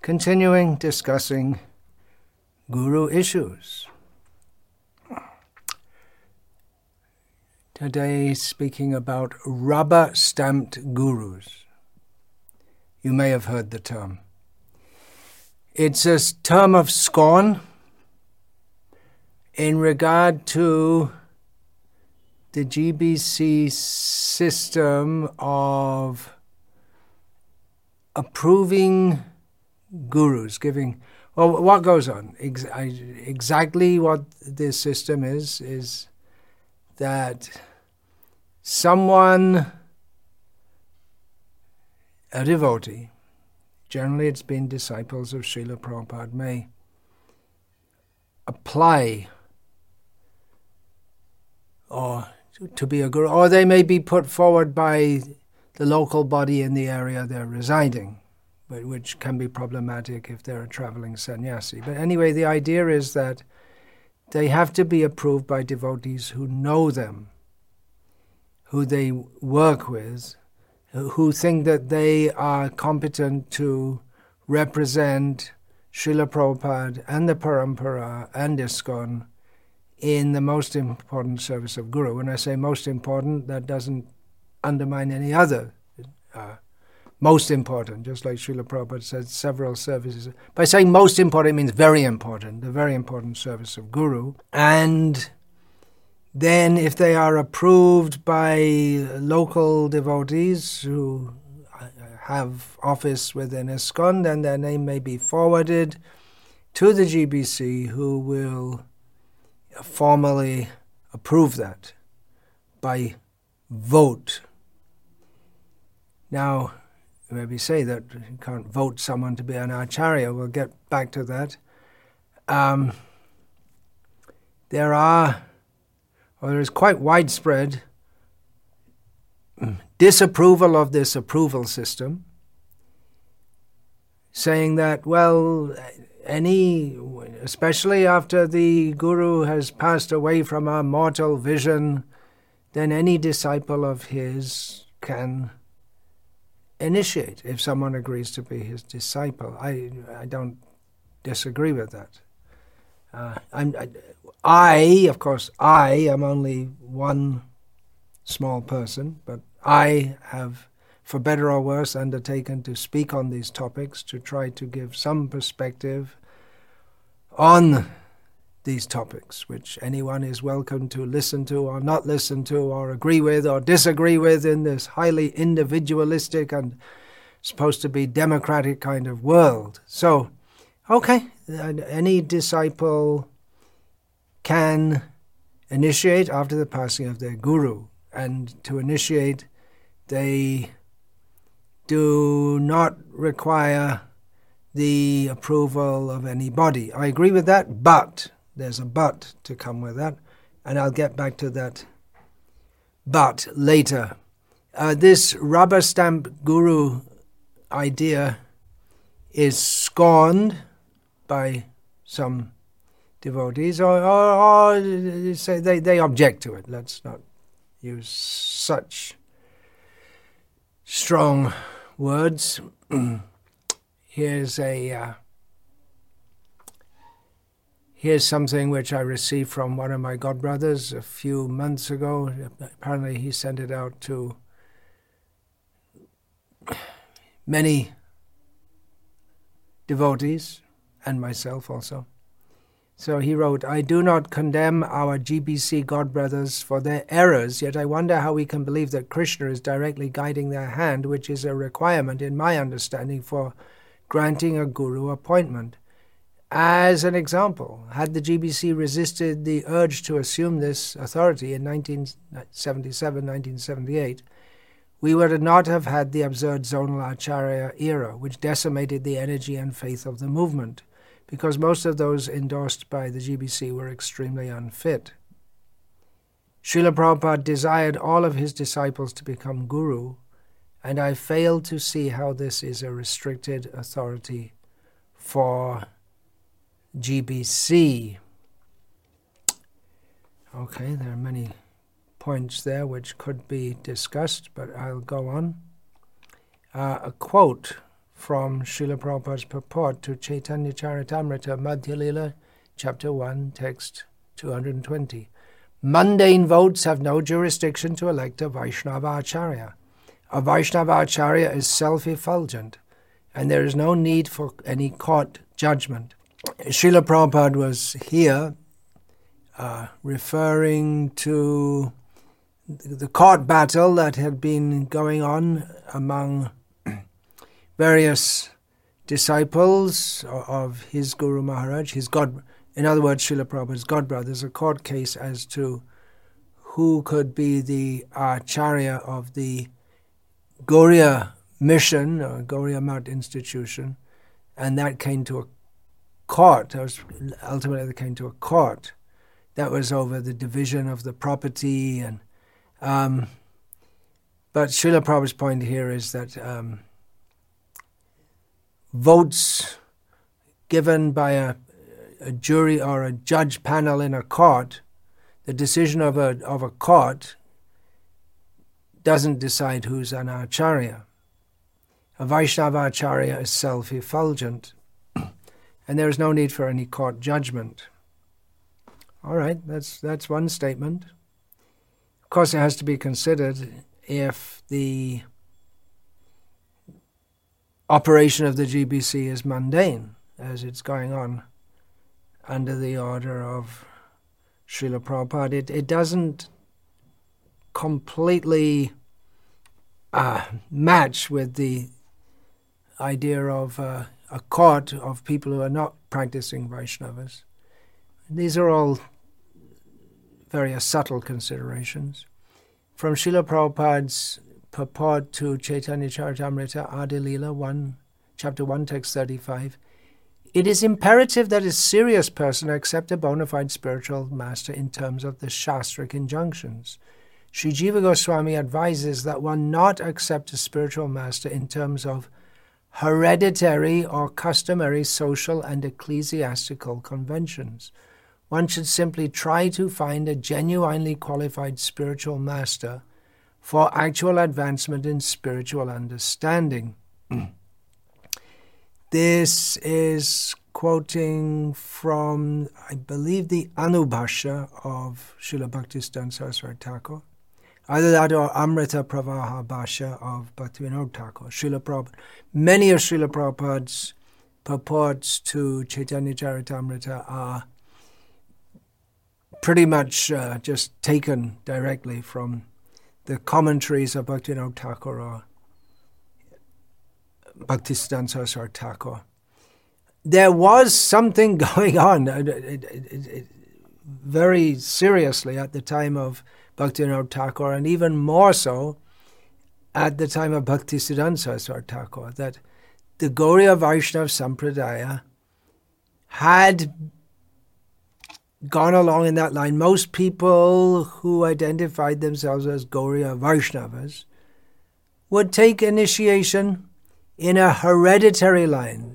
continuing discussing guru issues. Today speaking about rubber-stamped gurus. You may have heard the term. It's a term of scorn in regard to the GBC system of approving gurus, giving... Well, what goes on? Exactly what this system is that someone, a devotee, generally it's been disciples of Srila Prabhupada, may apply or to be a guru, or they may be put forward by the local body in the area they're residing, which can be problematic if they're a traveling sannyasi. But anyway, the idea is that they have to be approved by devotees who know them, who they work with, who think that they are competent to represent Srila Prabhupada and the Parampara and ISKCON in the most important service of Guru. When I say most important, that doesn't undermine any other most important, just like Srila Prabhupada said, several services. By saying most important, it means very important, the very important service of Guru. And then if they are approved by local devotees who have office within ISKCON, then their name may be forwarded to the GBC, who will formally approve that by vote. Now, you maybe say that you can't vote someone to be an acharya. We'll get back to that. There is quite widespread disapproval of this approval system, saying that, well, especially after the Guru has passed away from our mortal vision, then any disciple of his can initiate, if someone agrees to be his disciple. I don't disagree with that. Of course, I am only one small person, but I have, for better or worse, undertaken to speak on these topics, to try to give some perspective on these topics, which anyone is welcome to listen to or not listen to or agree with or disagree with in this highly individualistic and supposed to be democratic kind of world. So, okay, any disciple can initiate after the passing of their guru. And to initiate, they do not require the approval of anybody. I agree with that, but there's a but to come with that, and I'll get back to that but later. This rubber stamp guru idea is scorned by some devotees, or say they object to it. Let's not use such strong words. Here's something which I received from one of my godbrothers a few months ago. Apparently he sent it out to many devotees, and myself also. So he wrote, I do not condemn our GBC godbrothers for their errors, yet I wonder how we can believe that Krishna is directly guiding their hand, which is a requirement, in my understanding, for granting a guru appointment. As an example, had the GBC resisted the urge to assume this authority in 1977, 1978, we would not have had the absurd zonal acharya era, which decimated the energy and faith of the movement, because most of those endorsed by the GBC were extremely unfit. Srila Prabhupada desired all of his disciples to become guru, and I failed to see how this is a restricted authority for GBC. Okay, there are many points there which could be discussed, but I'll go on. A quote from Srila Prabhupada's purport to Chaitanya Charitamrita, Madhya Lila, chapter 1, text 220. Mundane votes have no jurisdiction to elect a Vaishnava Acharya. A Vaishnava Acharya is self-effulgent, and there is no need for any court judgment. Srila Prabhupada was here referring to the court battle that had been going on among various disciples of his Guru Maharaj, in other words, Srila Prabhupada's godbrothers, a court case as to who could be the Acharya of the Gauriya mission, or Gauriya Math institution, and that came to a court. Ultimately, it came to a court. That was over the division of the property, and but Srila Prabhupada's point here is that votes given by a jury or a judge panel in a court, the decision of a court doesn't decide who's an Acharya. A Vaishnava Acharya is self-effulgent, and there is no need for any court judgment. All right, that's one statement. Of course, it has to be considered if the operation of the GBC is mundane, as it's going on under the order of Srila Prabhupada. It doesn't completely match with the idea of a court of people who are not practicing Vaishnavas. These are all very subtle considerations. From Srila Prabhupada's purport to Chaitanya Charitamrita, Adi Lila, chapter 1, text 35, it is imperative that a serious person accept a bona fide spiritual master in terms of the Shastric injunctions. Sri Jiva Goswami advises that one not accept a spiritual master in terms of hereditary or customary social and ecclesiastical conventions. One should simply try to find a genuinely qualified spiritual master for actual advancement in spiritual understanding. This is quoting from, I believe, the Anubhashya of Srila Bhaktisiddhanta Saraswati Thakur, either that or Amrita Pravaha Bhashya of Bhaktivinoda Thakur. Many of Srila Prabhupada's purports to Chaitanya Charitamrita are pretty much just taken directly from the commentaries of Bhaktivinoda Thakur or Bhaktisiddhanta Saraswati Thakur. There was something going on very seriously at the time of Bhaktivinoda Thakur, and even more so at the time of Bhaktisiddhanta Saraswati Thakur, that the Gauriya Vaishnava Sampradaya had gone along in that line. Most people who identified themselves as Gauriya Vaishnavas would take initiation in a hereditary line.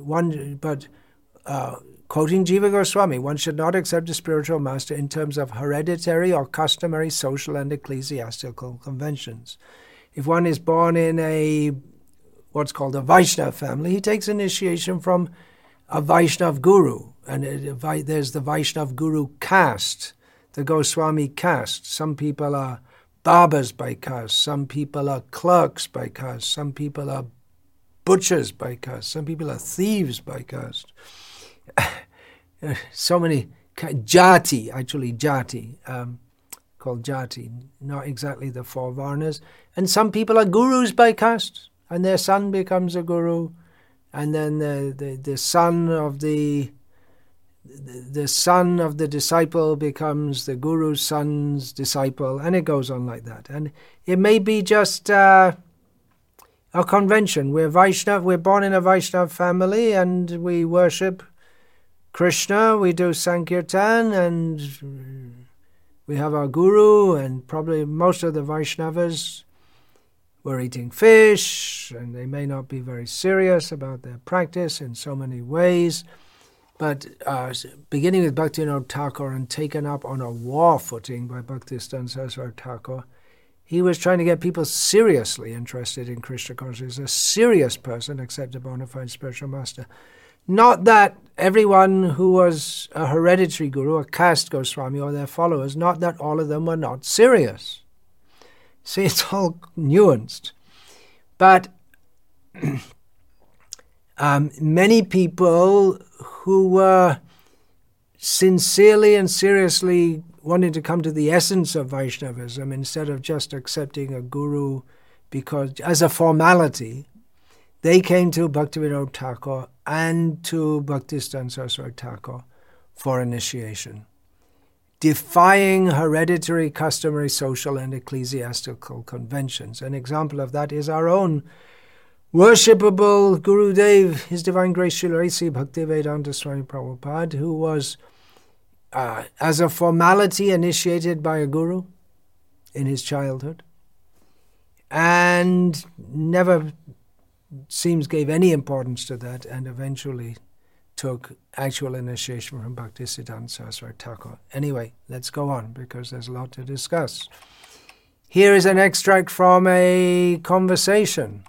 Quoting Jiva Goswami, one should not accept a spiritual master in terms of hereditary or customary social and ecclesiastical conventions. If one is born in what's called a Vaishnava family, he takes initiation from a Vaishnava guru. And there's the Vaishnava guru caste, the Goswami caste. Some people are barbers by caste, some people are clerks by caste, some people are butchers by caste, some people are thieves by caste. So many, jati, called jati, not exactly the four varnas. And some people are gurus by caste, and their son becomes a guru, and then the son of the son of the disciple becomes the guru's son's disciple, and it goes on like that. And it may be just a convention. We're Vaishnava, we're born in a Vaishnava family, and we worship Krishna, we do Sankirtan, and we have our guru, and probably most of the Vaishnavas were eating fish, and they may not be very serious about their practice in so many ways. But beginning with Bhaktivinoda Thakur and taken up on a war footing by Bhaktisiddhanta Saraswati Thakur, He was trying to get people seriously interested in Krishna consciousness, a serious person, except a bona fide spiritual master. Not that everyone who was a hereditary guru, a caste Goswami, or their followers, not that all of them were not serious. See, it's all nuanced. But many people who were sincerely and seriously wanting to come to the essence of Vaishnavism instead of just accepting a guru because as a formality, they came to Bhaktivinoda Thakur and to Bhaktisiddhanta Saraswati Thakur for initiation, defying hereditary, customary, social, and ecclesiastical conventions. An example of that is our own worshipable Gurudev, His Divine Grace Srila A.C. Bhaktivedanta Swami Prabhupada, who was, as a formality, initiated by a guru in his childhood, and never seems gave any importance to that, and eventually took actual initiation from Bhaktisiddhanta Saraswati Thakur. Anyway, let's go on, because there's a lot to discuss. Here is an extract from a conversation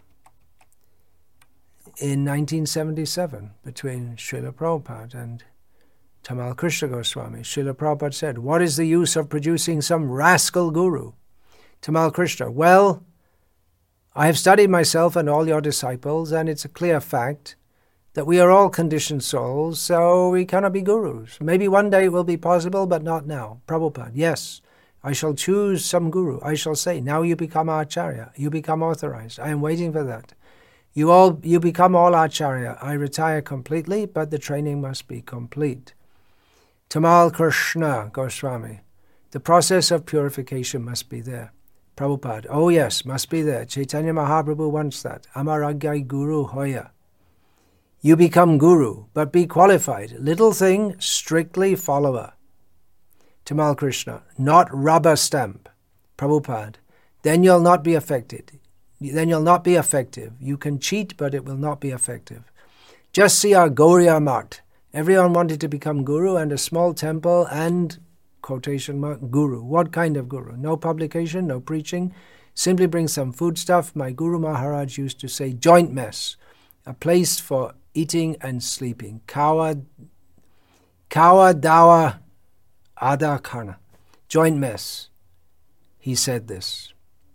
in 1977 between Srila Prabhupada and Tamal Krishna Goswami. Srila Prabhupada said, "What is the use of producing some rascal guru?" Tamal Krishna, "Well, I have studied myself and all your disciples, and it's a clear fact that we are all conditioned souls, so we cannot be gurus. Maybe one day it will be possible, but not now." Prabhupada, "Yes, I shall choose some guru. I shall say, now you become Acharya. You become authorized. I am waiting for that. You become all Acharya. I retire completely, but the training must be complete." Tamal Krishna Goswami, "The process of purification must be there." Prabhupada, "Oh yes, must be there. Chaitanya Mahaprabhu wants that. Amaragyai Guru Hoya. You become guru, but be qualified. Little thing, strictly follower." Tamal Krishna, "Not rubber stamp." Prabhupada, "Then you'll not be affected. Then you'll not be effective. You can cheat, but it will not be effective. Just see our Gauriya Math. Everyone wanted to become guru, and a small temple and, quotation mark, guru. What kind of guru? No publication, no preaching. Simply bring some food stuff. My Guru Maharaj used to say, joint mess, a place for eating and sleeping. Kawa dawa ada karna. Joint mess. He said this.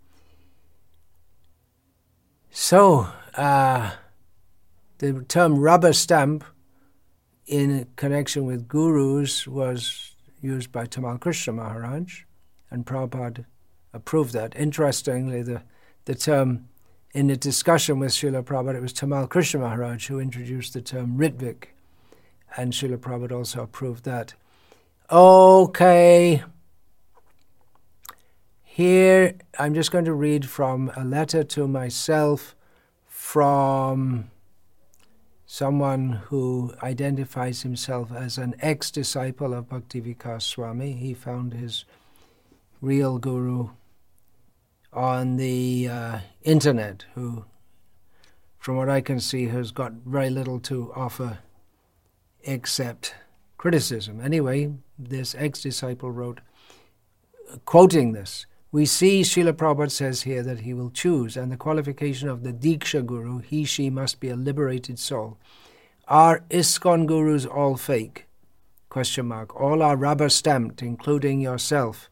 So, the term rubber stamp in connection with gurus was used by Tamal Krishna Maharaj, and Prabhupada approved that. Interestingly, the term, in a discussion with Srila Prabhupada, it was Tamal Krishna Maharaj who introduced the term Ritvik, and Srila Prabhupada also approved that. Okay. Here, I'm just going to read from a letter to myself from someone who identifies himself as an ex-disciple of Bhakti Vikas Swami. He found his real guru on the internet, who, from what I can see, has got very little to offer except criticism. Anyway, this ex-disciple wrote, quoting this, "We see Srila Prabhupada says here that he will choose, and the qualification of the Diksha Guru, he, she must be a liberated soul. Are ISKCON gurus all fake? Question mark. All are rubber stamped, including yourself."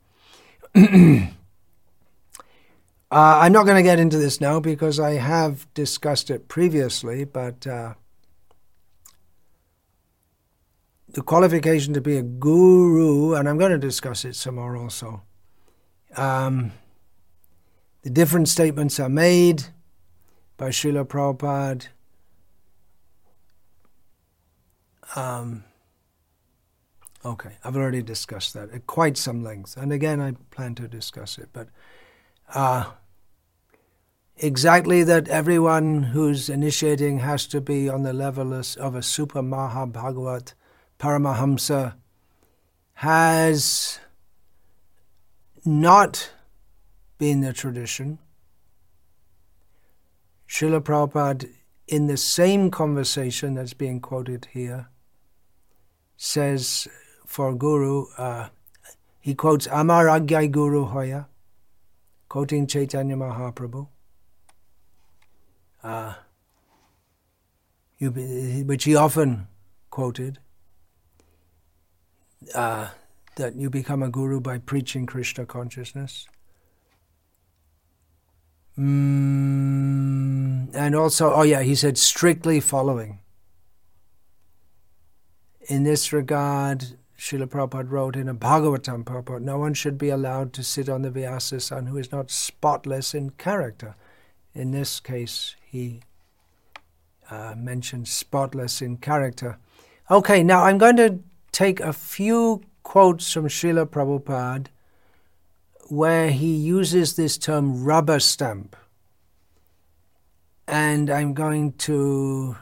I'm not going to get into this now because I have discussed it previously, but the qualification to be a guru, and I'm going to discuss it some more also. The different statements are made by Srila Prabhupada. Okay, I've already discussed that at quite some length. And again, I plan to discuss it. But exactly that everyone who's initiating has to be on the level of a Super Maha Bhagavat Paramahamsa has not been the tradition. Srila Prabhupada, in the same conversation that's being quoted here, says for Guru, he quotes Amar Agyai Guru Hoya. quoting Chaitanya Mahaprabhu, which he often quoted, that you become a guru by preaching Krishna consciousness. And also, he said strictly following. In this regard, Srila Prabhupada wrote in a Bhagavatam purport, no one should be allowed to sit on the Vyasasan who is not spotless in character. In this case, he mentioned spotless in character. Okay, now I'm going to take a few quotes from Srila Prabhupada where he uses this term rubber stamp. And I'm going to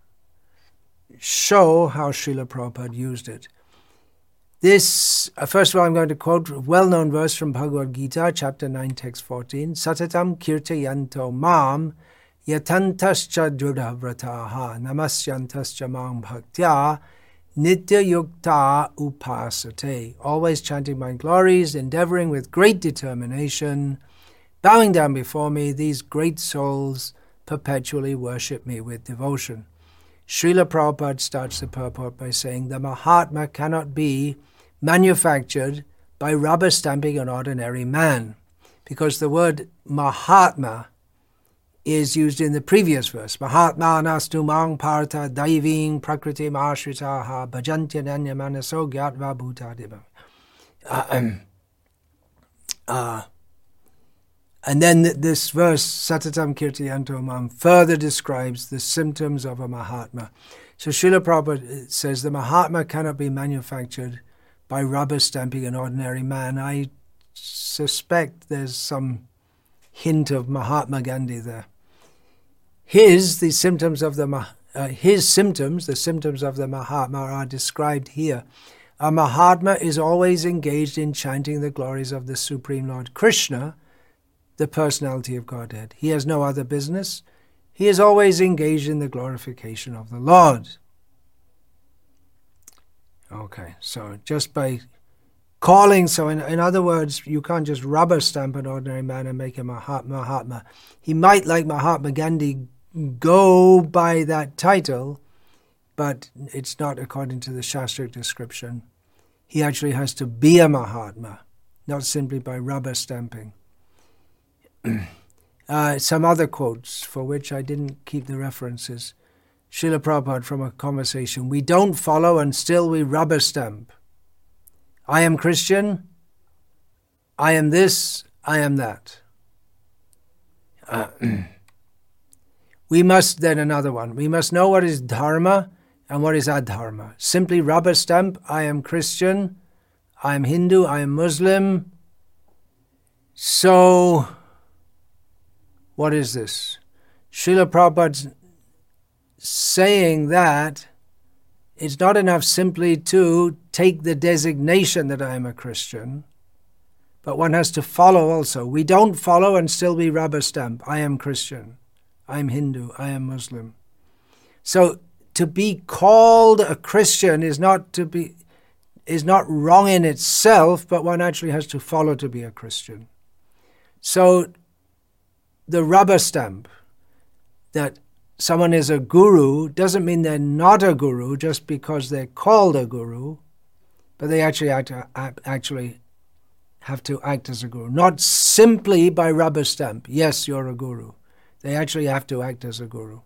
show how Srila Prabhupada used it. This, first of all, I'm going to quote a well-known verse from Bhagavad Gita, chapter 9, text 14. Satatam kirtayanto mam yatantascha drudha-vrataha namasyantascha mam bhaktya nitya yukta upasate. Always chanting my glories, endeavoring with great determination, bowing down before me, these great souls perpetually worship me with devotion. Srila Prabhupada starts the purport by saying, the Mahatma cannot be manufactured by rubber stamping an ordinary man, because the word Mahatma is used in the previous verse. Mahatma nastu mang partha daiving prakriti ashritaha bhajantya nanya manaso gyatva bhutadeva. And then this verse, Satatam Kirtayanto Mam, further describes the symptoms of a Mahatma. So Srila Prabhupada says the Mahatma cannot be manufactured by rubber stamping an ordinary man. I suspect there's some hint of Mahatma Gandhi there. The symptoms of the Mahatma are described here. A Mahatma is always engaged in chanting the glories of the Supreme Lord Krishna, the personality of Godhead. He has no other business. He is always engaged in the glorification of the Lord. Okay, so just by calling, in other words, you can't just rubber stamp an ordinary man and make him a Mahatma. He might, like Mahatma Gandhi, go by that title, but it's not according to the Shastric description. He actually has to be a Mahatma, not simply by rubber stamping. Some other quotes for which I didn't keep the references. Srila Prabhupada from a conversation. We don't follow and still we rubber stamp. I am Christian. I am this. I am that. We must, then another one. We must know what is dharma and what is adharma. Simply rubber stamp. I am Christian. I am Hindu. I am Muslim. So, what is this? Srila Prabhupada's saying that it's not enough simply to take the designation that I am a Christian, but one has to follow also. We don't follow and still be rubber stamp. I am Christian. I am Hindu. I am Muslim. So to be called a Christian is not wrong in itself, but one actually has to follow to be a Christian. So the rubber stamp that someone is a guru doesn't mean they're not a guru just because they're called a guru, but they actually have to act as a guru. Not simply by rubber stamp, yes, you're a guru. They actually have to act as a guru.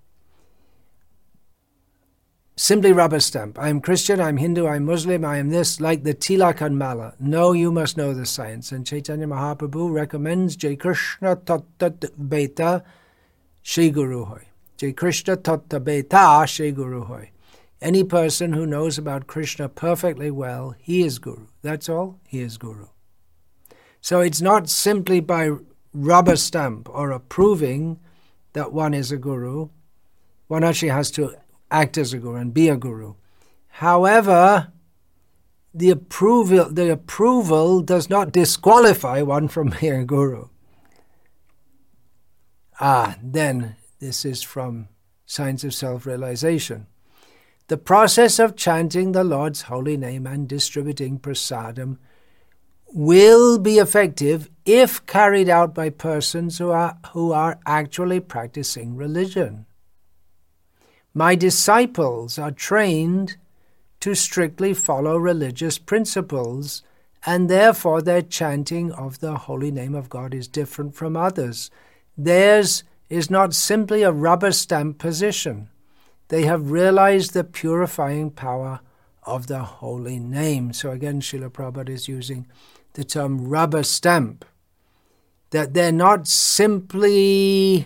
Simply rubber stamp. I am Christian, I'm Hindu, I'm Muslim, I am this, like the tilak and mala. No, you must know the science. And Chaitanya Mahaprabhu recommends Jai Krishna Tattva Beta Shri Guru Hoy. Jai Krishna Tattva Beta Shri Guru Hoy. Any person who knows about Krishna perfectly well, he is Guru. That's all, he is Guru. So it's not simply by rubber stamp or approving that one is a Guru. One actually has to act as a guru and be a guru. However, the approval does not disqualify one from being a guru. Then this is from Science of Self-Realization. The process of chanting the Lord's holy name and distributing prasadam will be effective if carried out by persons who are actually practicing religion. My disciples are trained to strictly follow religious principles, and therefore their chanting of the holy name of God is different from others. Theirs is not simply a rubber stamp position. They have realized the purifying power of the holy name. So again, Srila Prabhupada is using the term rubber stamp, that they're not simply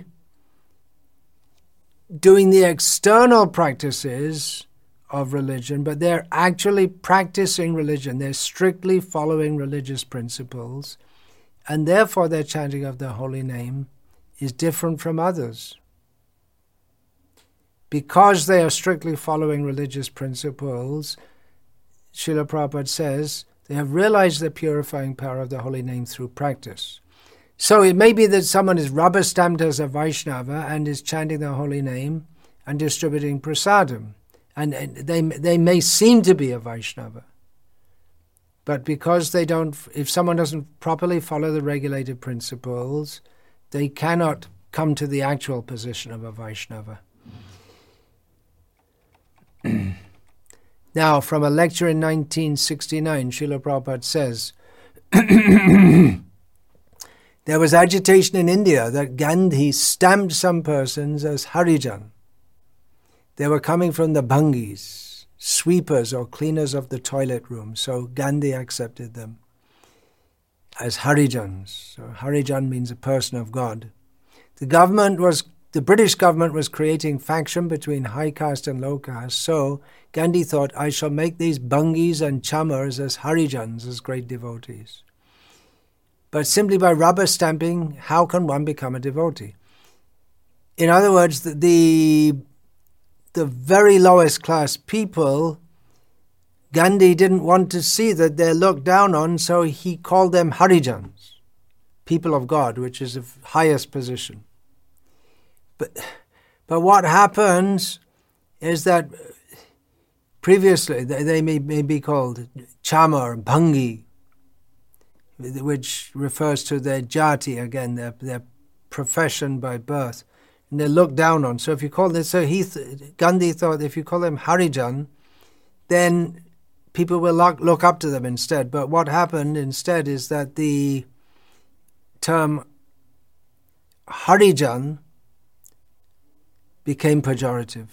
doing the external practices of religion, but they're actually practicing religion. They're strictly following religious principles, and therefore their chanting of the holy name is different from others. Because they are strictly following religious principles, Srila Prabhupada says, they have realized the purifying power of the holy name through practice. So it may be that someone is rubber stamped as a Vaishnava and is chanting the holy name and distributing prasadam. And they may seem to be a Vaishnava. But because they don't, if someone doesn't properly follow the regulated principles, they cannot come to the actual position of a Vaishnava. Now, from a lecture in 1969, Srila Prabhupada says, there was agitation in India that Gandhi stamped some persons as Harijan. They were coming from the bhangis, sweepers or cleaners of the toilet room, so Gandhi accepted them as Harijans. So Harijan means a person of God. The British government was creating faction between high caste and low caste, so Gandhi thought, I shall make these bhangis and chamars as Harijans, as great devotees. But simply by rubber stamping, how can one become a devotee? In other words, the very lowest class people, Gandhi didn't want to see that they're looked down on, so he called them Harijans, people of God, which is the highest position. But what happens is that previously they may be called chamar, bhangi, which refers to their jati, again, their profession by birth, and they're looked down on. So if you call them, Gandhi thought if you call them Harijan, then people will look up to them instead. But what happened instead is that the term Harijan became pejorative.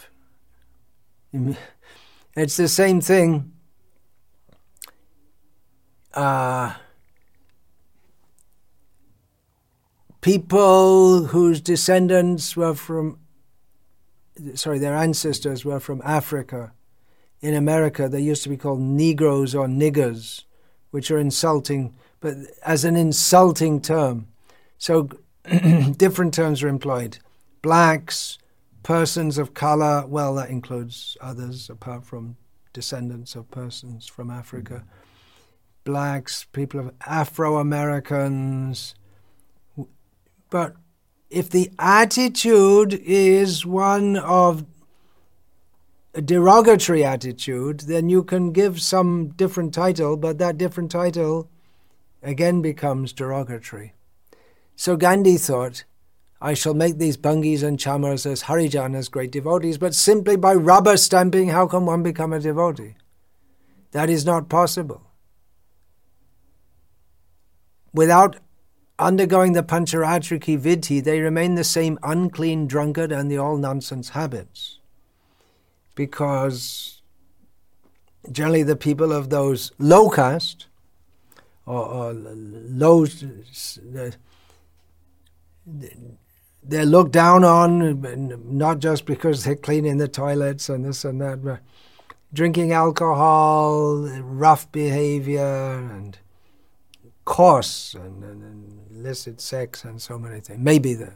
It's the same thing. People whose descendants were their ancestors were from Africa. In America, they used to be called Negroes or niggers, which are insulting, but as an insulting term. So different terms are employed. Blacks, persons of color, well, that includes others apart from descendants of persons from Africa. Blacks, people of Afro-Americans. But if the attitude is one of a derogatory attitude, then you can give some different title, but that different title again becomes derogatory. So Gandhi thought, I shall make these bhangis and chamars as Harijan, as great devotees, but simply by rubber stamping, how can one become a devotee? That is not possible. Without undergoing the Pancharatriki Vidhi, they remain the same unclean drunkard and the all-nonsense habits. Because generally the people of those low caste, or low, they're looked down on, not just because they're cleaning the toilets and this and that, but drinking alcohol, rough behavior, and coarse, and illicit sex, and so many things. Maybe there.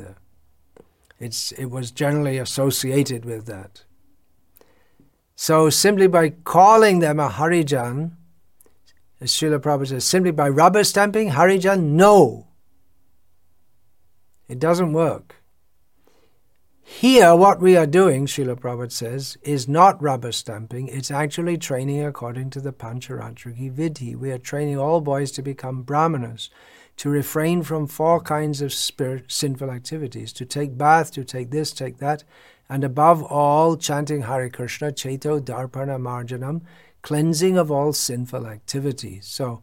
It was generally associated with that. So simply by calling them a Harijan, as Srila Prabhupada says, simply by rubber stamping Harijan, no. It doesn't work. Here, what we are doing, Srila Prabhupada says, is not rubber stamping. It's actually training according to the Pancharatriki Vidhi. We are training all boys to become brahmanas, to refrain from 4 kinds of sinful activities, to take bath, to take this, take that, and above all, chanting Hare Krishna, Cheto Darpana Marjanam, cleansing of all sinful activities. So,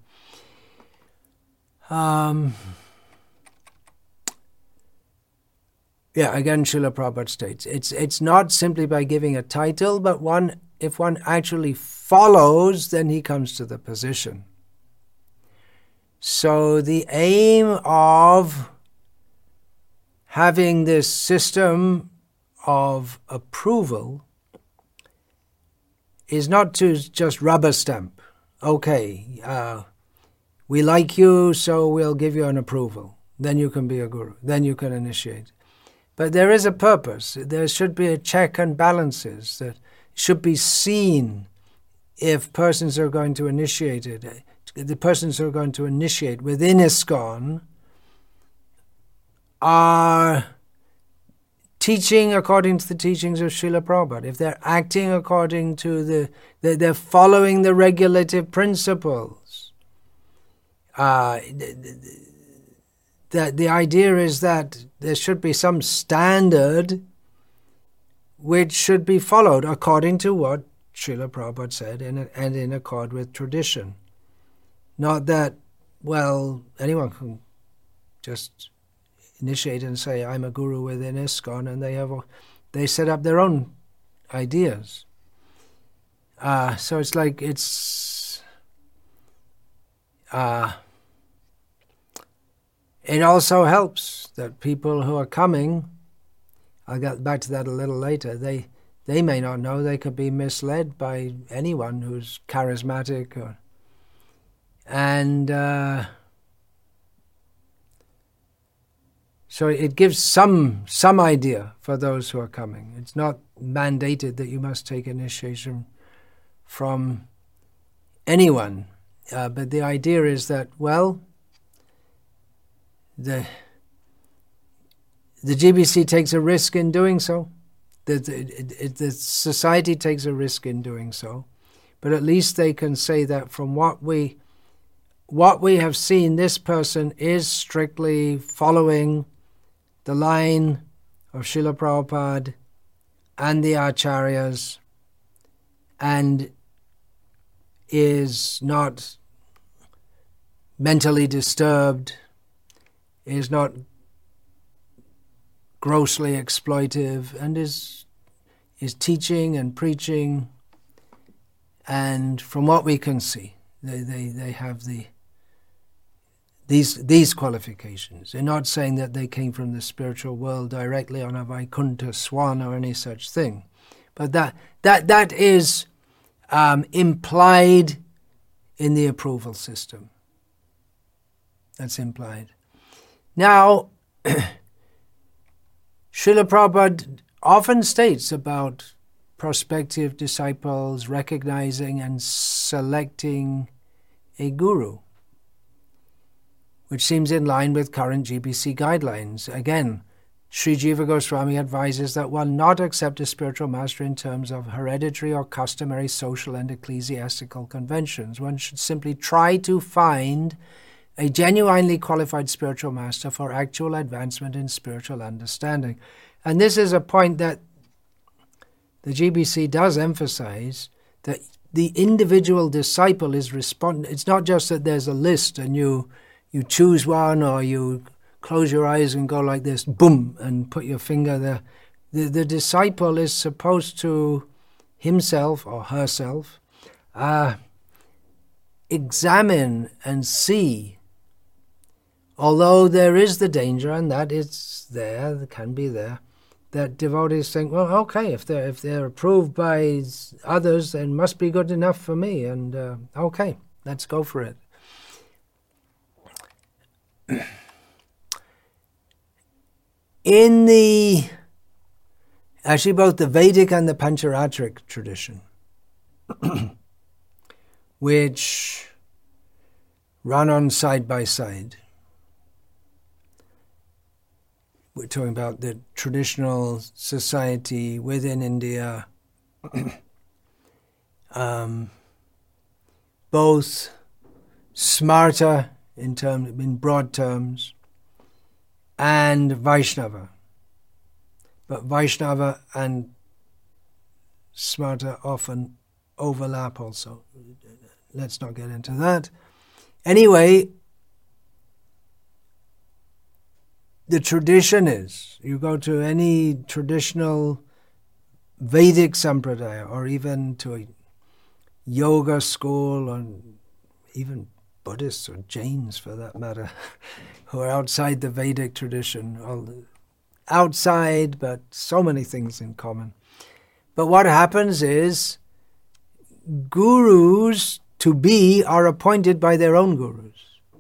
again, Srila Prabhupada states, it's not simply by giving a title, but if one actually follows, then he comes to the position. So the aim of having this system of approval is not to just rubber stamp. Okay, we like you, so we'll give you an approval. Then you can be a guru. Then you can initiate. But there is a purpose. There should be a check and balances that should be seen if persons are going to initiate it. The persons who are going to initiate within ISKCON are teaching according to the teachings of Srila Prabhupada. If they're acting according to they're following the regulative principles. The idea is that there should be some standard which should be followed according to what Srila Prabhupada said and in accord with tradition. Not that, anyone can just initiate and say, I'm a guru within ISKCON, and they set up their own ideas. So it's like it also helps that people who are coming, I'll get back to that a little later, they may not know, they could be misled by anyone who's charismatic so it gives some idea for those who are coming. It's not mandated that you must take initiation from anyone, but the idea is that, the GBC takes a risk in doing so. The society takes a risk in doing so, but at least they can say that from what we have seen, this person is strictly following the line of Srila Prabhupada and the Acharyas and is not mentally disturbed, is not grossly exploitive, and is teaching and preaching, and from what we can see, they have these qualifications. They're not saying that they came from the spiritual world directly on a Vaikuntha swan or any such thing, but that is implied in the approval system. That's implied. Now, Srila Prabhupada often states about prospective disciples recognizing and selecting a guru, which seems in line with current GBC guidelines. Again, Sri Jiva Goswami advises that one not accept a spiritual master in terms of hereditary or customary social and ecclesiastical conventions. One should simply try to find a genuinely qualified spiritual master for actual advancement in spiritual understanding. And this is a point that the GBC does emphasize, that the individual disciple is responsible. It's not just that there's a list and you choose one, or you close your eyes and go like this, boom, and put your finger there. The disciple is supposed to himself or herself examine and see. Although there is the danger, and that is there, can be there, that devotees think, well, okay, if they're approved by others, then it must be good enough for me, and okay, let's go for it. In actually both the Vedic and the Pancharatric tradition, which run on side by side, we're talking about the traditional society within India, both Smarta in broad terms and Vaishnava. But Vaishnava and Smarta often overlap also. Let's not get into that. Anyway, the tradition is, you go to any traditional Vedic sampradaya, or even to a yoga school, or even Buddhists or Jains for that matter, who are outside the Vedic tradition, outside, but so many things in common. But what happens is, gurus to be are appointed by their own gurus.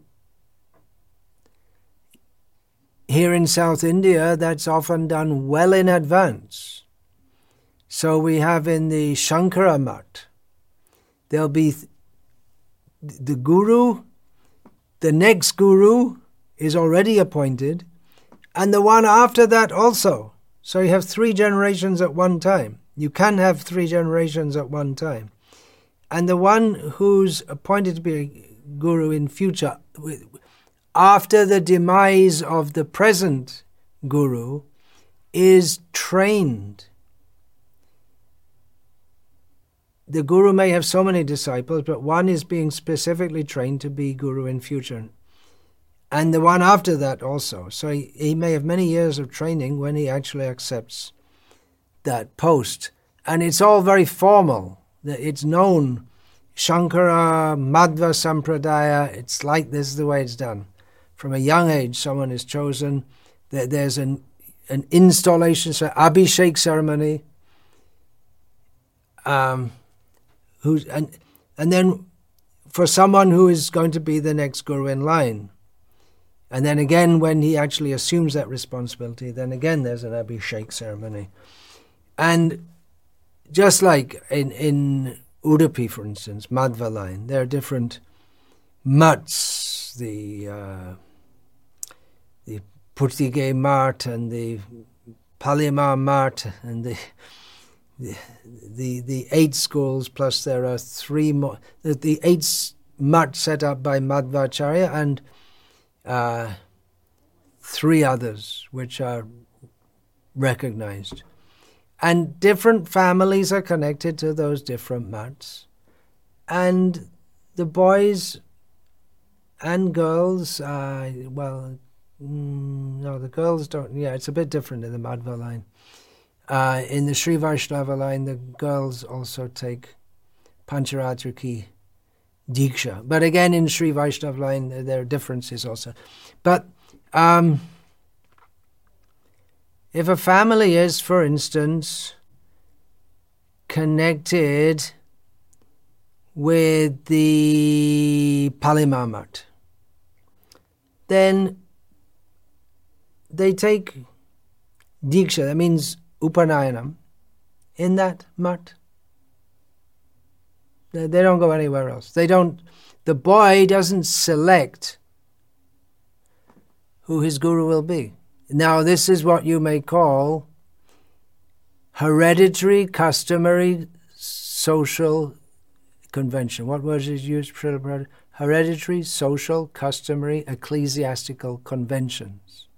Here in South India, that's often done well in advance. So we have in the Shankara Math, there'll be the guru, the next guru is already appointed, and the one after that also. So you have 3 generations at one time. You can have 3 generations at one time. And the one who's appointed to be a guru in future, after the demise of the present guru, is trained. The guru may have so many disciples, but one is being specifically trained to be guru in future. And the one after that also. So he may have many years of training when he actually accepts that post. And it's all very formal. It's known, Shankara, Madhva Sampradaya, it's like this is the way it's done. From a young age, someone is chosen. There's an installation, so Abhishek ceremony. And then for someone who is going to be the next guru in line. And then again, when he actually assumes that responsibility, then again there's an Abhishek ceremony. And just like in Udupi, for instance, Madhva line, there are different mats, the Purtige Mat and the Palima Mat and the 8 schools, plus there are 3 more, the 8 mat set up by Madhvacharya and 3 others which are recognized. And different families are connected to those different mats. And the boys and girls, no, the girls don't, it's a bit different in the Madhva line. In the Sri Vaishnava line, the girls also take Pancharatriki Diksha. But again, in Sri Vaishnava line, there are differences also. But if a family is, for instance, connected with the Palima Mat, then they take Diksha, that means Upanayanam, in that mat. They don't go anywhere else. The boy doesn't select who his guru will be. Now, this is what you may call hereditary, customary, social convention. What word is used? Hereditary, social, customary, ecclesiastical conventions.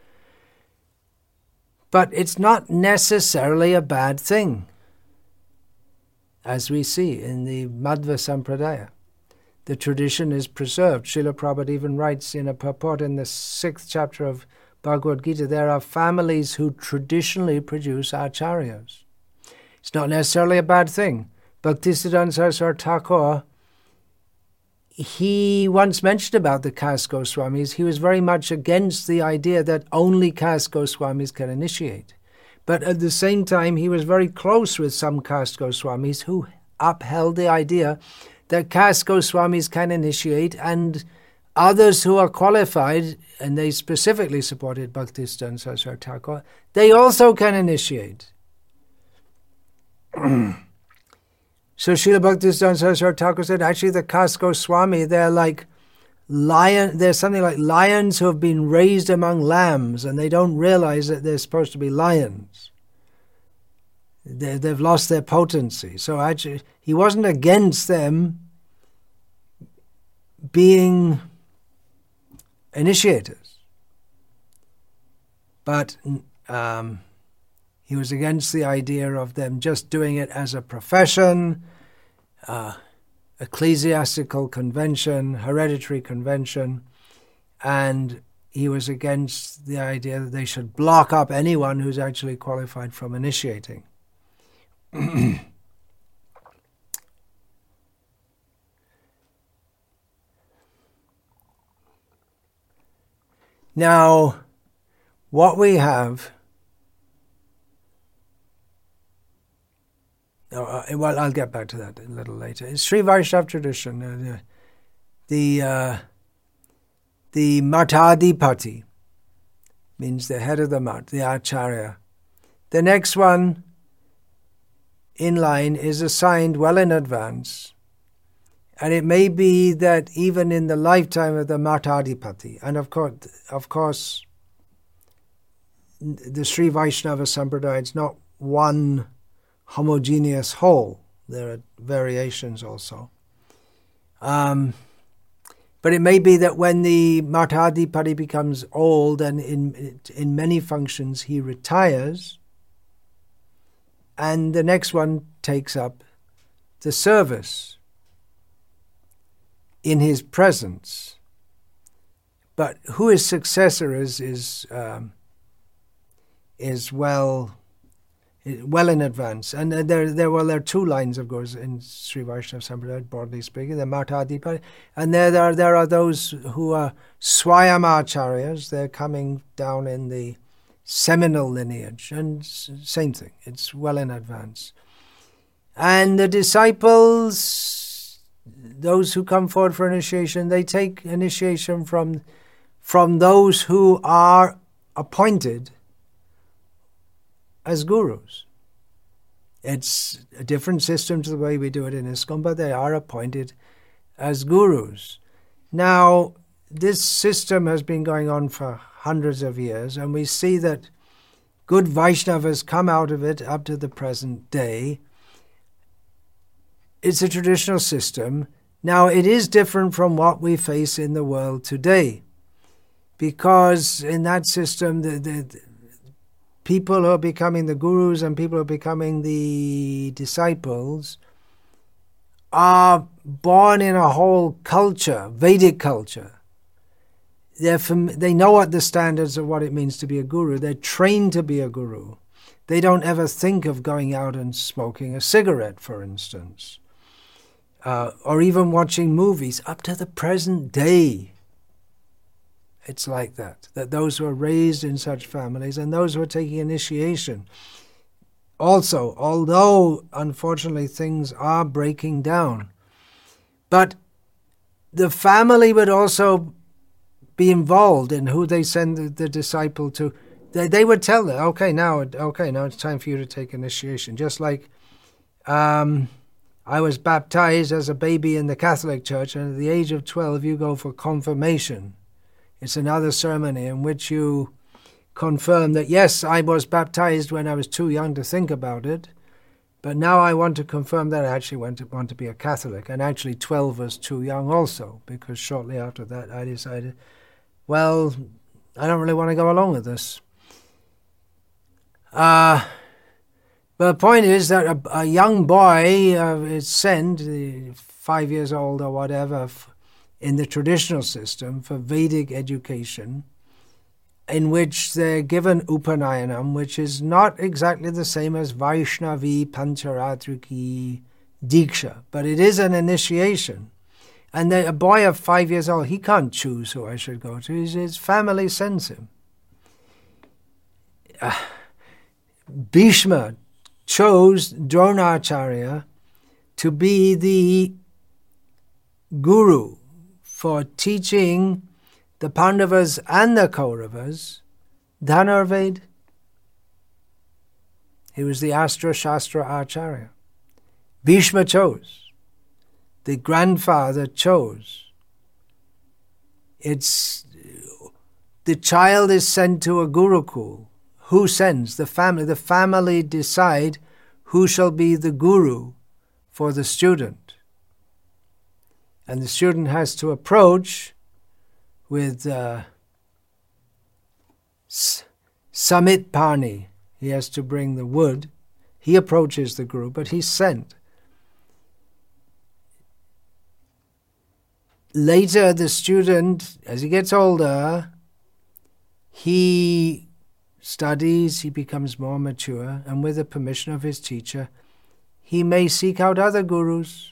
But it's not necessarily a bad thing, as we see in the Madhva Sampradaya. The tradition is preserved. Srila Prabhupada even writes in a purport in the 6th chapter of Bhagavad Gita, there are families who traditionally produce acharyas. It's not necessarily a bad thing. Bhaktisiddhanta Saraswati Thakur, he once mentioned about the caste Goswamis, he was very much against the idea that only caste Goswamis can initiate. But at the same time, he was very close with some caste Goswamis who upheld the idea that caste Goswamis can initiate, and others who are qualified, and they specifically supported Bhaktisiddhanta Saraswati Thakur, they also can initiate. So Srila Bhaktisiddhanta Saraswati Thakur said, actually the caste Goswami, they're like there's something like lions who have been raised among lambs, and they don't realize that they're supposed to be lions. They've lost their potency. So actually, he wasn't against them being initiators, but he was against the idea of them just doing it as a profession, ecclesiastical convention, hereditary convention, and he was against the idea that they should block up anyone who's actually qualified from initiating. Now, what we have, well, I'll get back to that a little later. It's Sri Vaishnava tradition. The Matadipati means the head of the mat, the Acharya. The next one in line is assigned well in advance. And it may be that even in the lifetime of the Matadipati, and of course, the Sri Vaishnava Sampradaya is not one homogeneous whole. There are variations also. But it may be that when the Matadipati becomes old and in many functions he retires, and the next one takes up the service in his presence. But who his successor is well in advance. And there are two lines, of course, in Sri Vaishnava Sampradaya, broadly speaking, the Matadipati, and there are those who are Swayamacharyas. They're coming down in the seminal lineage, and same thing, it's well in advance. And the disciples, those who come forward for initiation, they take initiation from those who are appointed as gurus. It's a different system to the way we do it in ISKCON, but they are appointed as gurus. Now, this system has been going on for hundreds of years, and we see that good Vaishnavas come out of it up to the present day. It's a traditional system. Now, it is different from what we face in the world today, because in that system, the people who are becoming the gurus and people who are becoming the disciples are born in a whole culture, Vedic culture. They know what the standards of what it means to be a guru. They're trained to be a guru. They don't ever think of going out and smoking a cigarette, for instance, or even watching movies. Up to the present day, it's like that those who are raised in such families and those who are taking initiation. Also, although unfortunately things are breaking down, but the family would also be involved in who they send the disciple to. They would tell them, okay, now it's time for you to take initiation. Just like I was baptized as a baby in the Catholic Church, and at the age of 12 you go for confirmation. It's another ceremony in which you confirm that, yes, I was baptized when I was too young to think about it, but now I want to confirm that I actually want to be a Catholic. And actually 12 was too young also, because shortly after that I decided, well, I don't really want to go along with this. But the point is that a young boy is sent, 5 years old or whatever, in the traditional system for Vedic education, in which they're given Upanayanam, which is not exactly the same as Vaishnavi Pancharatriki Diksha, but it is an initiation. And a boy of 5 years old, he can't choose who I should go to. His family sends him. Bhishma chose Dronacharya to be the guru for teaching the Pandavas and the Kauravas Dhanurved. He was the Astra Shastra Acharya. Bhishma chose. The grandfather chose It's the child is sent to a gurukul. Who sends? The family. The family decide who shall be the guru for the student. And the student has to approach with samit pani. He has to bring the wood. He approaches the guru, but he's sent. Later, the student, as he gets older, he studies, he becomes more mature, and with the permission of his teacher, he may seek out other gurus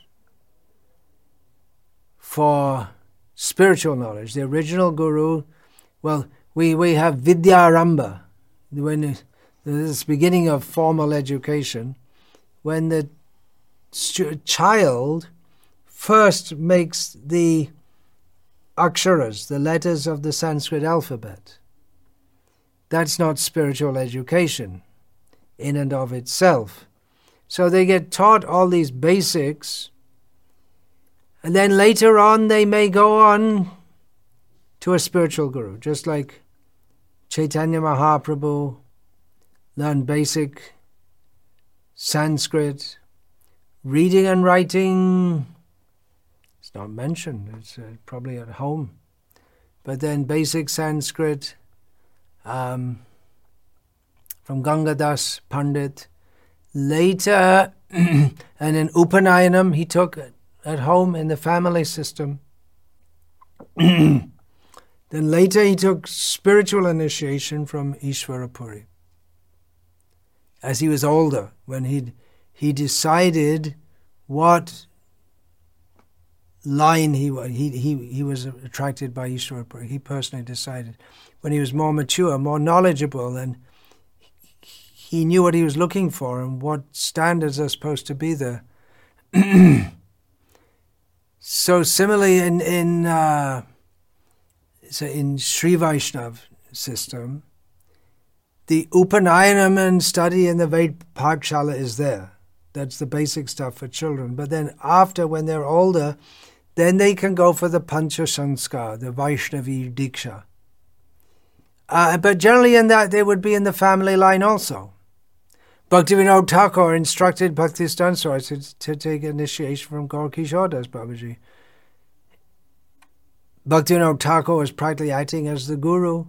for spiritual knowledge. The original guru, well, we have Vidyarambha, when this beginning of formal education, when the child first makes the aksharas, the letters of the Sanskrit alphabet. That's not spiritual education in and of itself. So they get taught all these basics, and then later on they may go on to a spiritual guru, just like Chaitanya Mahaprabhu learned basic Sanskrit. Reading and writing, it's not mentioned, it's probably at home. But then basic Sanskrit from Gangadas Pandit. Later, and in Upanayanam he took at home in the family system. Then later he took spiritual initiation from Ishwarapuri. As he was older, when he decided what line he was attracted by Ishwarapuri. He personally decided. When he was more mature, more knowledgeable, and he knew what he was looking for and what standards are supposed to be there. So similarly in Sri Vaishnav system, the Upanayanam and study in the Ved Pathshala is there. That's the basic stuff for children. But then after, when they're older, then they can go for the Pancha Sanskar, the Vaishnavi Diksha. But generally in that, they would be in the family line also. Bhaktivinoda Thakur instructed Bhaktisiddhanta Saraswati to take initiation from Gaur Kishore Das Babaji. Bhaktivinoda Thakur was practically acting as the guru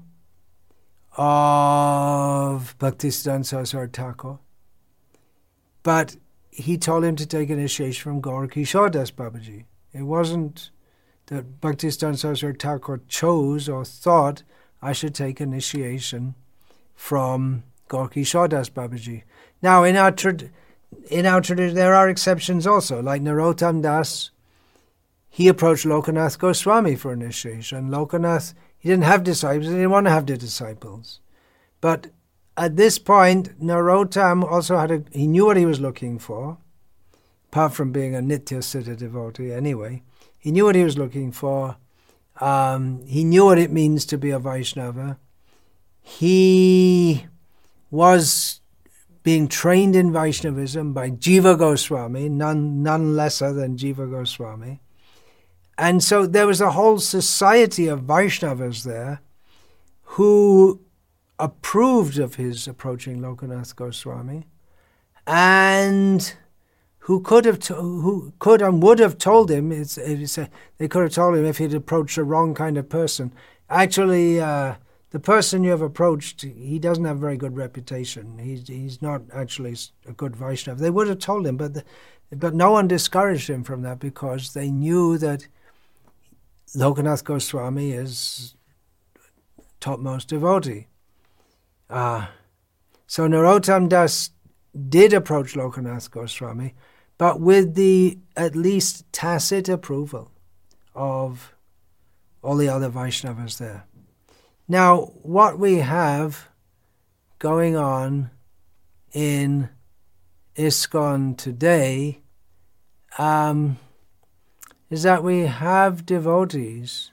of Bhaktisiddhanta Saraswati Thakur. But he told him to take initiation from Gaur Kishore Das Babaji. It wasn't that Bhaktisiddhanta Saraswati Thakur chose or thought I should take initiation from Gaur Kishore Das Babaji. Now, in our tradition, there are exceptions also, like Narottam Das. He approached Lokanath Goswami for initiation. Lokanath, he didn't have disciples, he didn't want to have the disciples. But at this point, Narottam also he knew what he was looking for, apart from being a Nitya Siddha devotee anyway. He knew what he was looking for. He knew what it means to be a Vaishnava. He was being trained in Vaishnavism by Jiva Goswami, none lesser than Jiva Goswami. And so there was a whole society of Vaishnavas there who approved of his approaching Lokanath Goswami, and who could and would have told him, they could have told him if he'd approached the wrong kind of person. Actually, the person you have approached, he doesn't have a very good reputation. He's not actually a good Vaishnava. They would have told him, but no one discouraged him from that, because they knew that Lokanath Goswami is topmost devotee. So Narottam Das did approach Lokanath Goswami, but with the at least tacit approval of all the other Vaishnavas there. Now, what we have going on in ISKCON today is that we have devotees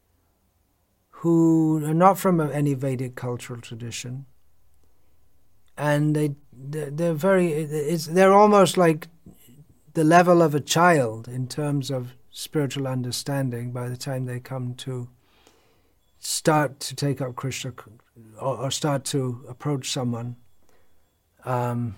who are not from any Vedic cultural tradition, and they're almost like the level of a child in terms of spiritual understanding by the time they come to start to take up Krishna or start to approach someone, and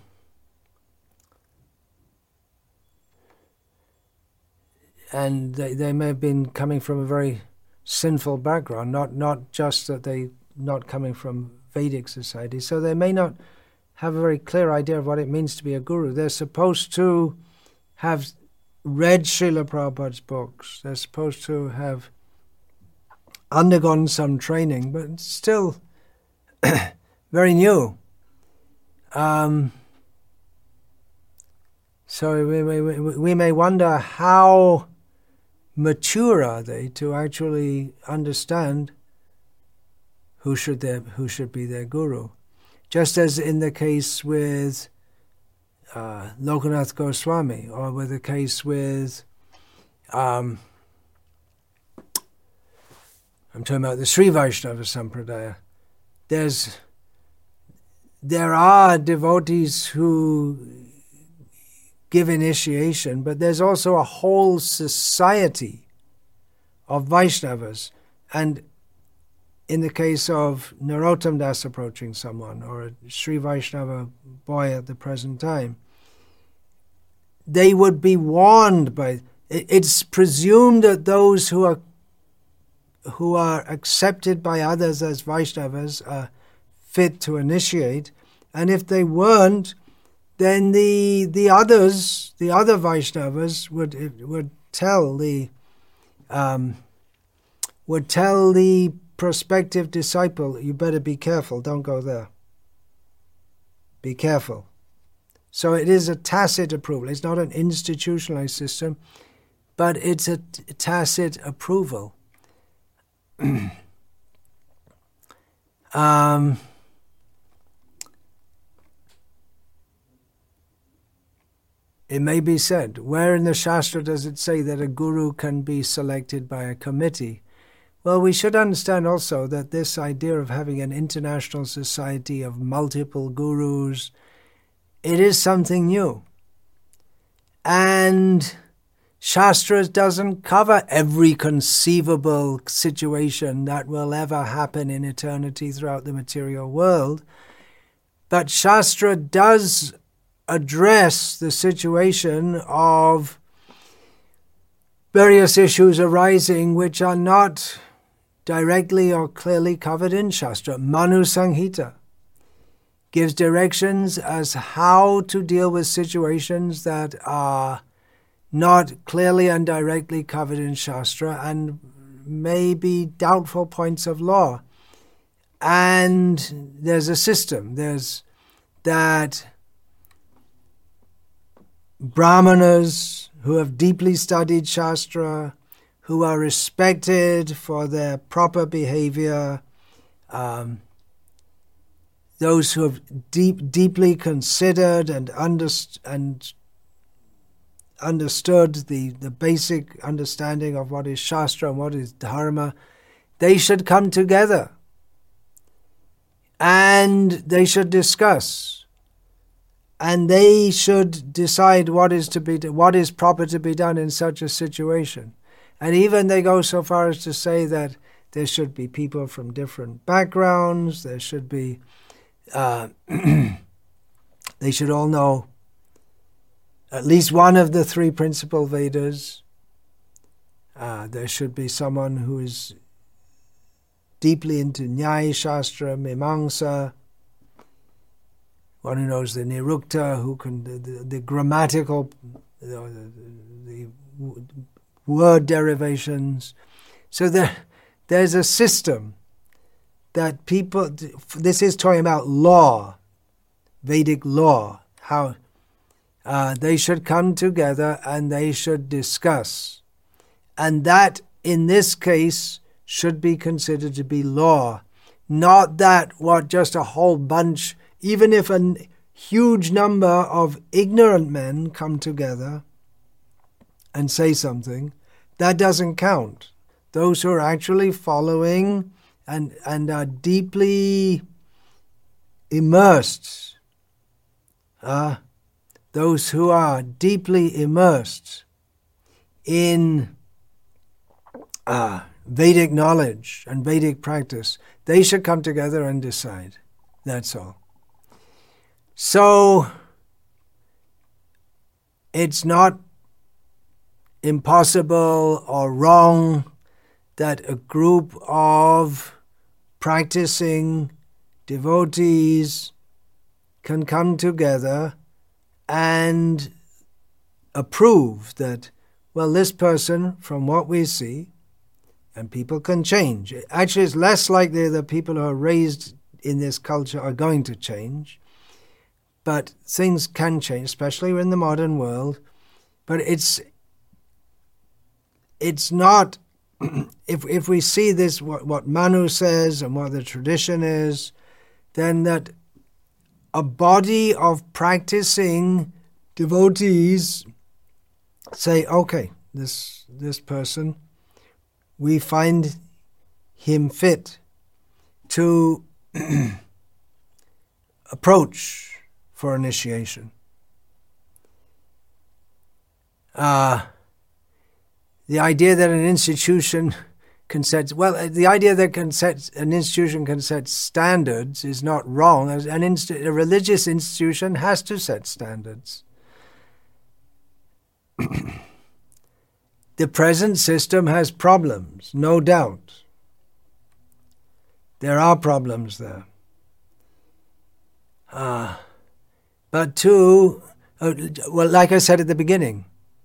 they may have been coming from a very sinful background, not just that they not coming from Vedic society, so they may not have a very clear idea of what it means to be a guru. They're supposed to have read Srila Prabhupada's books. They're supposed to have undergone some training, but it's still very new. So we may wonder, how mature are they to actually understand who should be their guru? Just as in the case with Lokanath Goswami, or with the case with I'm talking about the Sri Vaishnava Sampradaya. There are devotees who give initiation, but there's also a whole society of Vaishnavas. And in the case of Narottam Das approaching someone, or a Sri Vaishnava boy at the present time, they would be warned by... It's presumed that those who are accepted by others as Vaishnavas are fit to initiate, and if they weren't, then the other Vaishnavas would tell the prospective disciple, you better be careful, don't go there. Be careful. So it is a tacit approval. It's not an institutionalized system, but it's a tacit approval. It may be said, where in the Shastra does it say that a guru can be selected by a committee? Well, we should understand also that this idea of having an international society of multiple gurus, it is something new. And Shastra doesn't cover every conceivable situation that will ever happen in eternity throughout the material world. But Shastra does address the situation of various issues arising which are not directly or clearly covered in Shastra. Manu Sanghita gives directions as how to deal with situations that are not clearly and directly covered in Shastra and may be doubtful points of law. And there's a system. There's that Brahmanas who have deeply studied Shastra, who are respected for their proper behavior, those who have deeply considered and understood the basic understanding of what is Shastra and what is Dharma, they should come together and they should discuss. And they should decide what is proper to be done in such a situation. And even they go so far as to say that there should be people from different backgrounds, there should be, they should all know at least one of the three principal Vedas. There should be someone who is deeply into Nyaya Shastra, Mimamsa, one who knows the Nirukta, who can the grammatical, the word derivations. So there's a system that people. This is talking about law, Vedic law. How they should come together and they should discuss, and that in this case should be considered to be law, not that what just a whole bunch. Even if a huge number of ignorant men come together and say something, that doesn't count. Those who are actually following and are deeply immersed, those who are deeply immersed in Vedic knowledge and Vedic practice. They should come together and decide. That's all. So, it's not impossible or wrong that a group of practicing devotees can come together and approve that, well, this person, from what we see, and people can change. Actually, it's less likely that people who are raised in this culture are going to change, but things can change, especially in the modern world. But it's not, if we see this, what Manu says and what the tradition is, then that a body of practicing devotees say, okay, this person, we find him fit to approach for initiation. The idea that an institution can set, the idea that an institution can set standards is not wrong. A religious institution has to set standards. The present system has problems, no doubt. There are problems there. But like I said at the beginning,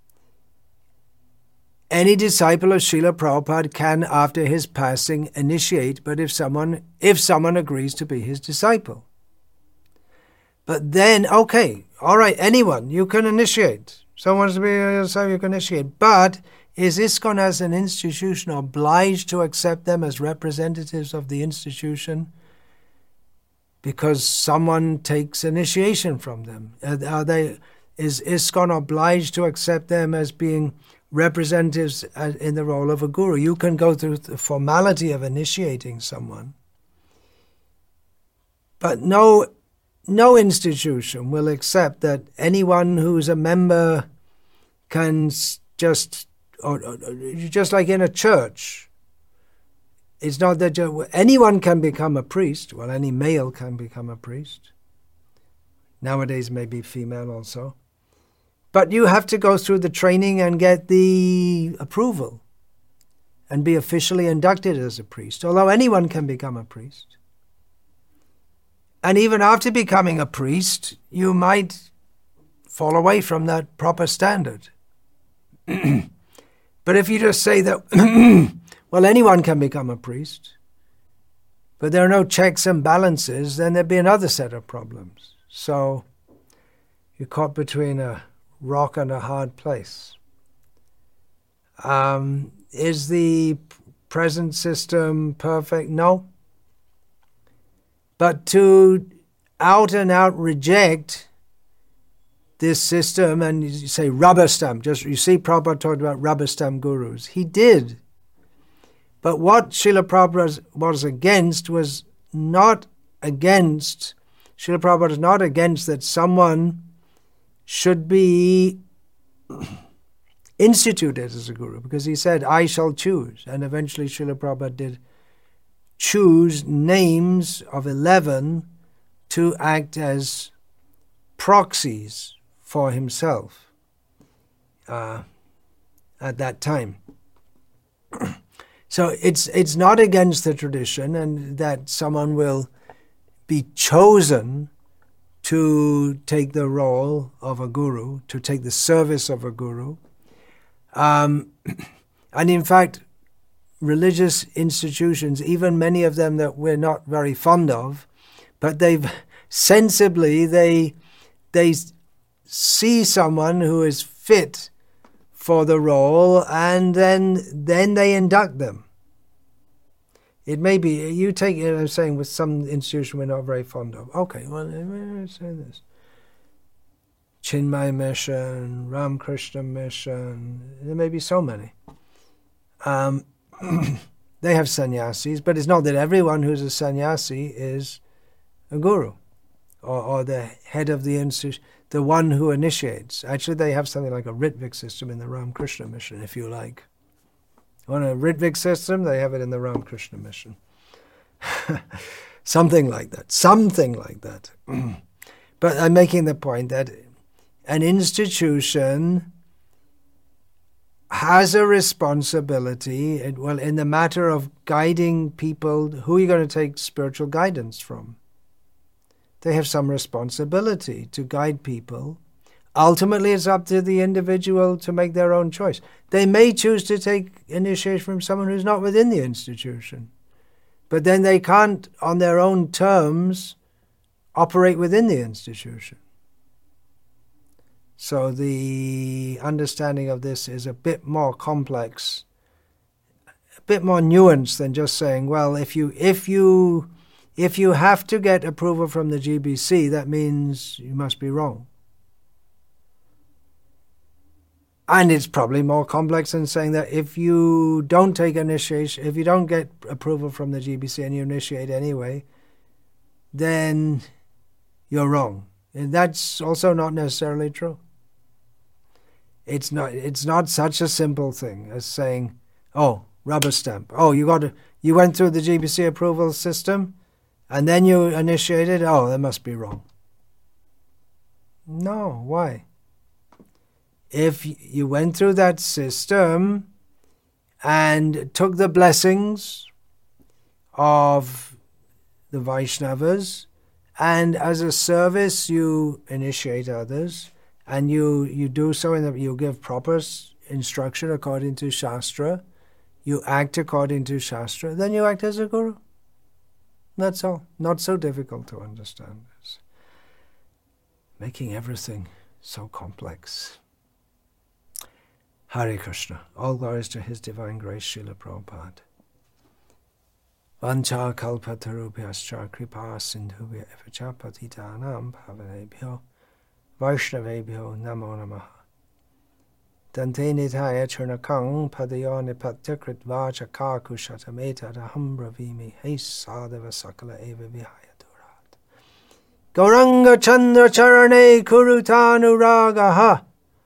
any disciple of Srila Prabhupada can, after his passing, initiate, but if someone agrees to be his disciple. But then, okay, all right, anyone, you can initiate. Someone wants to be a disciple, you can initiate. But is ISKCON as an institution obliged to accept them as representatives of the institution because someone takes initiation from them? Is ISKCON obliged to accept them as being representatives in the role of a guru? You can go through the formality of initiating someone, but no institution will accept that anyone who's a member can just like in a church. It's not that anyone can become a priest. Well, any male can become a priest. Nowadays, maybe female also. But you have to go through the training and get the approval and be officially inducted as a priest, although anyone can become a priest. And even after becoming a priest, you might fall away from that proper standard. But if you just say that, well, anyone can become a priest, but there are no checks and balances, then there'd be another set of problems. So you're caught between a rock and a hard place. Is the present system perfect? No. But to out and out reject this system and you say rubber stamp, you see Prabhupada talked about rubber stamp gurus. He did. But what Srila Prabhupada was against was not against, Srila Prabhupada is not against that someone should be instituted as a guru, because he said, I shall choose. And eventually Srila Prabhupada did choose names of 11 to act as proxies for himself at that time. So it's not against the tradition and that someone will be chosen to take the role of a guru, to take the service of a guru. And in fact, religious institutions, even many of them that we're not very fond of, but they see someone who is fit for the role, and then they induct them. It may be, you take it, I'm saying, with some institution we're not very fond of. Okay, well, let me say this. Chinmay Mission, Ramakrishna Mission, there may be so many. They have sannyasis, but it's not that everyone who's a sannyasi is a guru or the head of the institution, the one who initiates. Actually, they have something like a Ritvik system in the Ramakrishna Mission, if you like. On a Ritvik system, they have it in the Ramakrishna Mission. Something like that. But I'm making the point that an institution has a responsibility, in the matter of guiding people. Who are you going to take spiritual guidance from? They have some responsibility to guide people. Ultimately, it's up to the individual to make their own choice. They may choose to take initiation from someone who's not within the institution, but then they can't, on their own terms, operate within the institution. So the understanding of this is a bit more complex, a bit more nuanced than just saying, well, if you have to get approval from the GBC, that means you must be wrong. And it's probably more complex than saying that if you don't take initiation, if you don't get approval from the GBC and you initiate anyway, then you're wrong. And that's also not necessarily true. It's not such a simple thing as saying, oh, rubber stamp. Oh, you went through the GBC approval system and then you initiated, oh, that must be wrong. No, why? If you went through that system and took the blessings of the Vaishnavas, and as a service you initiate others, and you do so you give proper instruction according to Shastra, you act according to Shastra, then you act as a guru. That's all. Not so difficult to understand. It's making everything so complex. Hare Krishna. All glories to His Divine Grace, Srila Prabhupada. Vancha kalpatarubhyascha kripa sindhubhya evacha patitanam pavanebhyo vaishnavebhyo namo namaha. Dante nitaya churnakang padayo nipatya kritva chakaku shatameta daham bravimi hey sadhava sakala eva vihaya durat. Gauranga chandra charane kurutanuragaha.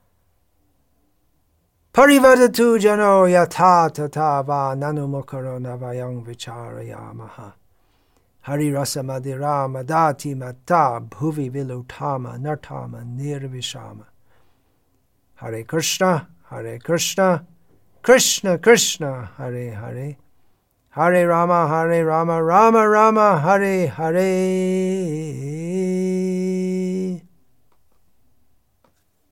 Parivadatu jano yatha tatava nanumukaro navayang vicharayamaha. Hari rasa madira madati mata bhuvi vilutama nartama nirvishama. Hare Krishna, Krishna Krishna, Hare Hare. Hare Rama, Rama Rama, Hare Hare.